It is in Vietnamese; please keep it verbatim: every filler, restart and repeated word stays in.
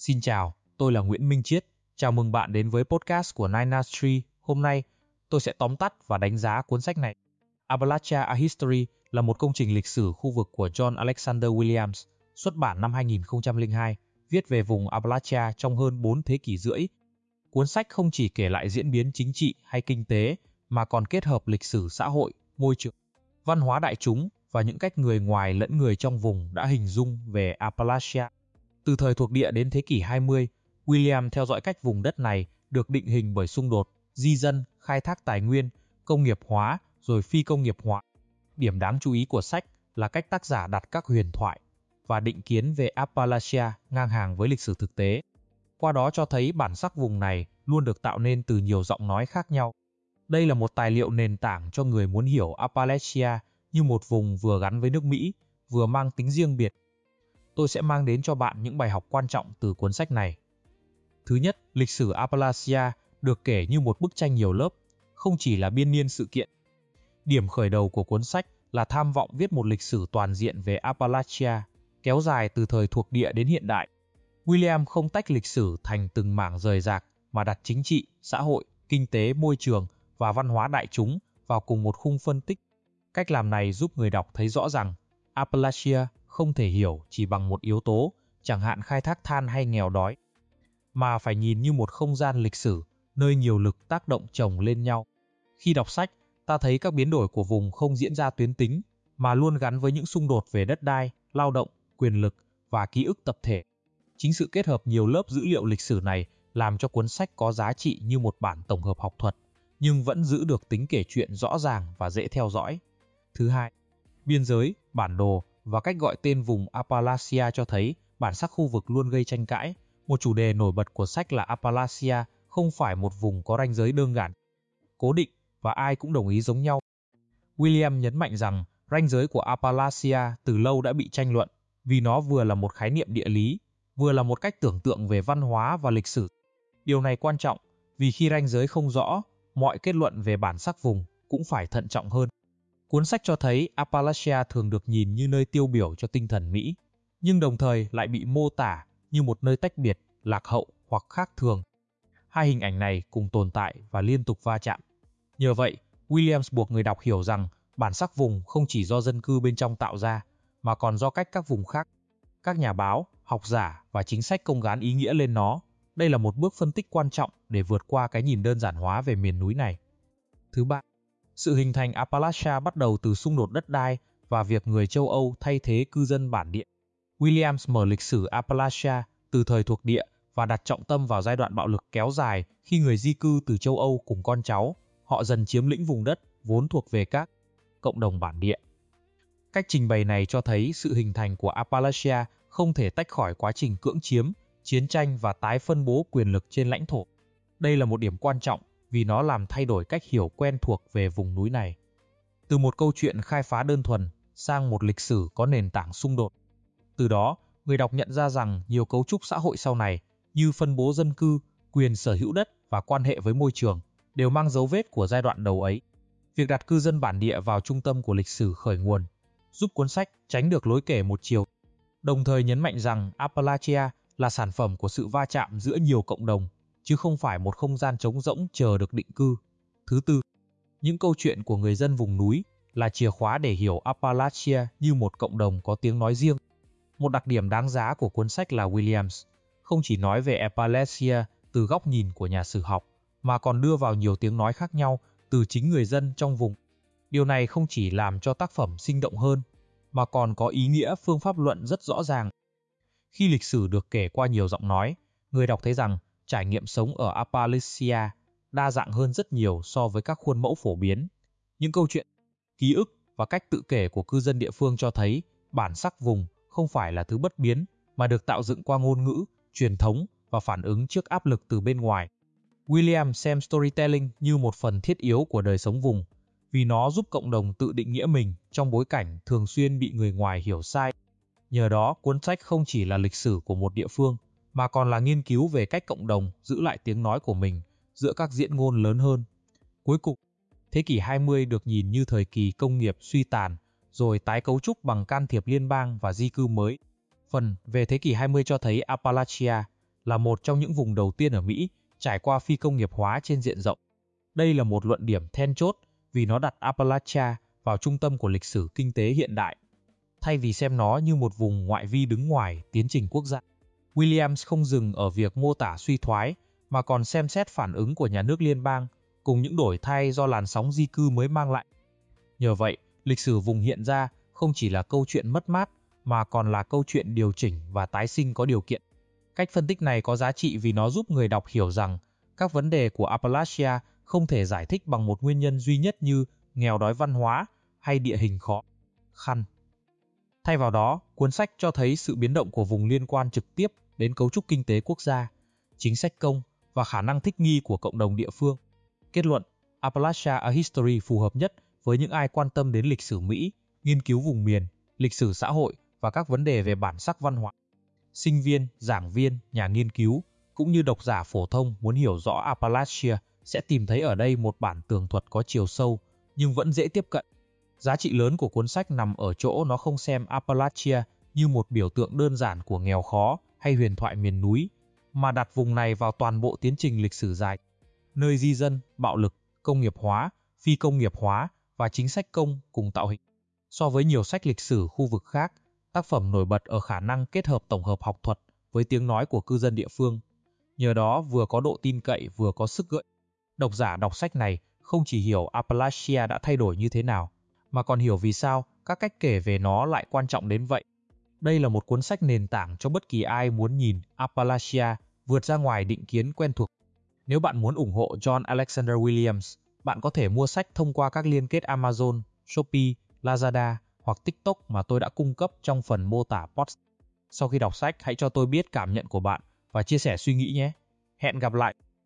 Xin chào, tôi là Nguyễn Minh Chiết. Chào mừng bạn đến với podcast của Nine Nines Tree. Hôm nay, tôi sẽ tóm tắt và đánh giá cuốn sách này. Appalachia A History là một công trình lịch sử khu vực của John Alexander Williams, xuất bản năm hai nghìn không trăm lẻ hai, viết về vùng Appalachia trong hơn bốn thế kỷ rưỡi. Cuốn sách không chỉ kể lại diễn biến chính trị hay kinh tế, mà còn kết hợp lịch sử xã hội, môi trường, văn hóa đại chúng và những cách người ngoài lẫn người trong vùng đã hình dung về Appalachia. Từ thời thuộc địa đến thế kỷ hai mươi, William theo dõi cách vùng đất này được định hình bởi xung đột, di dân, khai thác tài nguyên, công nghiệp hóa, rồi phi công nghiệp hóa. Điểm đáng chú ý của sách là cách tác giả đặt các huyền thoại và định kiến về Appalachia ngang hàng với lịch sử thực tế. Qua đó cho thấy bản sắc vùng này luôn được tạo nên từ nhiều giọng nói khác nhau. Đây là một tài liệu nền tảng cho người muốn hiểu Appalachia như một vùng vừa gắn với nước Mỹ, vừa mang tính riêng biệt. Tôi sẽ mang đến cho bạn những bài học quan trọng từ cuốn sách này. Thứ nhất, lịch sử Appalachia được kể như một bức tranh nhiều lớp, không chỉ là biên niên sự kiện. Điểm khởi đầu của cuốn sách là tham vọng viết một lịch sử toàn diện về Appalachia, kéo dài từ thời thuộc địa đến hiện đại. William không tách lịch sử thành từng mảng rời rạc, mà đặt chính trị, xã hội, kinh tế, môi trường và văn hóa đại chúng vào cùng một khung phân tích. Cách làm này giúp người đọc thấy rõ rằng Appalachia không thể hiểu chỉ bằng một yếu tố, chẳng hạn khai thác than hay nghèo đói, mà phải nhìn như một không gian lịch sử, nơi nhiều lực tác động chồng lên nhau. Khi đọc sách, ta thấy các biến đổi của vùng không diễn ra tuyến tính, mà luôn gắn với những xung đột về đất đai, lao động, quyền lực và ký ức tập thể. Chính sự kết hợp nhiều lớp dữ liệu lịch sử này làm cho cuốn sách có giá trị như một bản tổng hợp học thuật, nhưng vẫn giữ được tính kể chuyện rõ ràng và dễ theo dõi. Thứ hai, biên giới, bản đồ và cách gọi tên vùng Appalachia cho thấy bản sắc khu vực luôn gây tranh cãi. Một chủ đề nổi bật của sách là Appalachia không phải một vùng có ranh giới đơn giản, cố định và ai cũng đồng ý giống nhau. William nhấn mạnh rằng ranh giới của Appalachia từ lâu đã bị tranh luận, vì nó vừa là một khái niệm địa lý, vừa là một cách tưởng tượng về văn hóa và lịch sử. Điều này quan trọng vì khi ranh giới không rõ, mọi kết luận về bản sắc vùng cũng phải thận trọng hơn. Cuốn sách cho thấy Appalachia thường được nhìn như nơi tiêu biểu cho tinh thần Mỹ, nhưng đồng thời lại bị mô tả như một nơi tách biệt, lạc hậu hoặc khác thường. Hai hình ảnh này cùng tồn tại và liên tục va chạm. Nhờ vậy, Williams buộc người đọc hiểu rằng bản sắc vùng không chỉ do dân cư bên trong tạo ra, mà còn do cách các vùng khác, các nhà báo, học giả và chính sách công gán ý nghĩa lên nó. Đây là một bước phân tích quan trọng để vượt qua cái nhìn đơn giản hóa về miền núi này. Thứ ba, sự hình thành Appalachia bắt đầu từ xung đột đất đai và việc người châu Âu thay thế cư dân bản địa. Williams mở lịch sử Appalachia từ thời thuộc địa và đặt trọng tâm vào giai đoạn bạo lực kéo dài khi người di cư từ châu Âu cùng con cháu, họ dần chiếm lĩnh vùng đất vốn thuộc về các cộng đồng bản địa. Cách trình bày này cho thấy sự hình thành của Appalachia không thể tách khỏi quá trình cưỡng chiếm, chiến tranh và tái phân bố quyền lực trên lãnh thổ. Đây là một điểm quan trọng vì nó làm thay đổi cách hiểu quen thuộc về vùng núi này. Từ một câu chuyện khai phá đơn thuần sang một lịch sử có nền tảng xung đột. Từ đó, người đọc nhận ra rằng nhiều cấu trúc xã hội sau này, như phân bố dân cư, quyền sở hữu đất và quan hệ với môi trường, đều mang dấu vết của giai đoạn đầu ấy. Việc đặt cư dân bản địa vào trung tâm của lịch sử khởi nguồn, giúp cuốn sách tránh được lối kể một chiều, đồng thời nhấn mạnh rằng Appalachia là sản phẩm của sự va chạm giữa nhiều cộng đồng, chứ không phải một không gian trống rỗng chờ được định cư. Thứ tư, những câu chuyện của người dân vùng núi là chìa khóa để hiểu Appalachia như một cộng đồng có tiếng nói riêng. Một đặc điểm đáng giá của cuốn sách là Williams không chỉ nói về Appalachia từ góc nhìn của nhà sử học, mà còn đưa vào nhiều tiếng nói khác nhau từ chính người dân trong vùng. Điều này không chỉ làm cho tác phẩm sinh động hơn, mà còn có ý nghĩa phương pháp luận rất rõ ràng. Khi lịch sử được kể qua nhiều giọng nói, người đọc thấy rằng trải nghiệm sống ở Appalachia đa dạng hơn rất nhiều so với các khuôn mẫu phổ biến. Những câu chuyện, ký ức và cách tự kể của cư dân địa phương cho thấy bản sắc vùng không phải là thứ bất biến, mà được tạo dựng qua ngôn ngữ, truyền thống và phản ứng trước áp lực từ bên ngoài. William xem storytelling như một phần thiết yếu của đời sống vùng, vì nó giúp cộng đồng tự định nghĩa mình trong bối cảnh thường xuyên bị người ngoài hiểu sai. Nhờ đó, cuốn sách không chỉ là lịch sử của một địa phương, mà còn là nghiên cứu về cách cộng đồng giữ lại tiếng nói của mình giữa các diễn ngôn lớn hơn. Cuối cùng, thế kỷ hai mươi được nhìn như thời kỳ công nghiệp suy tàn, rồi tái cấu trúc bằng can thiệp liên bang và di cư mới. Phần về thế kỷ hai mươi cho thấy Appalachia là một trong những vùng đầu tiên ở Mỹ trải qua phi công nghiệp hóa trên diện rộng. Đây là một luận điểm then chốt vì nó đặt Appalachia vào trung tâm của lịch sử kinh tế hiện đại, thay vì xem nó như một vùng ngoại vi đứng ngoài tiến trình quốc gia. Williams không dừng ở việc mô tả suy thoái, mà còn xem xét phản ứng của nhà nước liên bang cùng những đổi thay do làn sóng di cư mới mang lại. Nhờ vậy, lịch sử vùng hiện ra không chỉ là câu chuyện mất mát, mà còn là câu chuyện điều chỉnh và tái sinh có điều kiện. Cách phân tích này có giá trị vì nó giúp người đọc hiểu rằng các vấn đề của Appalachia không thể giải thích bằng một nguyên nhân duy nhất như nghèo đói văn hóa hay địa hình khó khăn. Thay vào đó, cuốn sách cho thấy sự biến động của vùng liên quan trực tiếp đến cấu trúc kinh tế quốc gia, chính sách công và khả năng thích nghi của cộng đồng địa phương. Kết luận, Appalachia A History phù hợp nhất với những ai quan tâm đến lịch sử Mỹ, nghiên cứu vùng miền, lịch sử xã hội và các vấn đề về bản sắc văn hóa. Sinh viên, giảng viên, nhà nghiên cứu, cũng như độc giả phổ thông muốn hiểu rõ Appalachia sẽ tìm thấy ở đây một bản tường thuật có chiều sâu nhưng vẫn dễ tiếp cận. Giá trị lớn của cuốn sách nằm ở chỗ nó không xem Appalachia như một biểu tượng đơn giản của nghèo khó hay huyền thoại miền núi, mà đặt vùng này vào toàn bộ tiến trình lịch sử dài, nơi di dân, bạo lực, công nghiệp hóa, phi công nghiệp hóa và chính sách công cùng tạo hình. So với nhiều sách lịch sử khu vực khác, tác phẩm nổi bật ở khả năng kết hợp tổng hợp học thuật với tiếng nói của cư dân địa phương. Nhờ đó vừa có độ tin cậy vừa có sức gợi. Độc giả đọc sách này không chỉ hiểu Appalachia đã thay đổi như thế nào, mà còn hiểu vì sao các cách kể về nó lại quan trọng đến vậy. Đây là một cuốn sách nền tảng cho bất kỳ ai muốn nhìn Appalachia vượt ra ngoài định kiến quen thuộc. Nếu bạn muốn ủng hộ John Alexander Williams, bạn có thể mua sách thông qua các liên kết Amazon, Shopee, Lazada hoặc TikTok mà tôi đã cung cấp trong phần mô tả post. Sau khi đọc sách, hãy cho tôi biết cảm nhận của bạn và chia sẻ suy nghĩ nhé. Hẹn gặp lại!